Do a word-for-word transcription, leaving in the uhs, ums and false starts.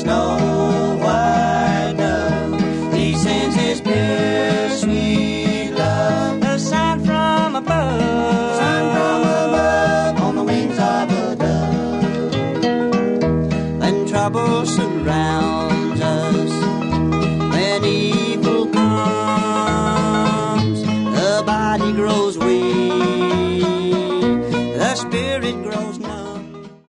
snow white dove. He sends his pure sweet love, a sign from above, sign from above, on the wings of a dove. When troubles surround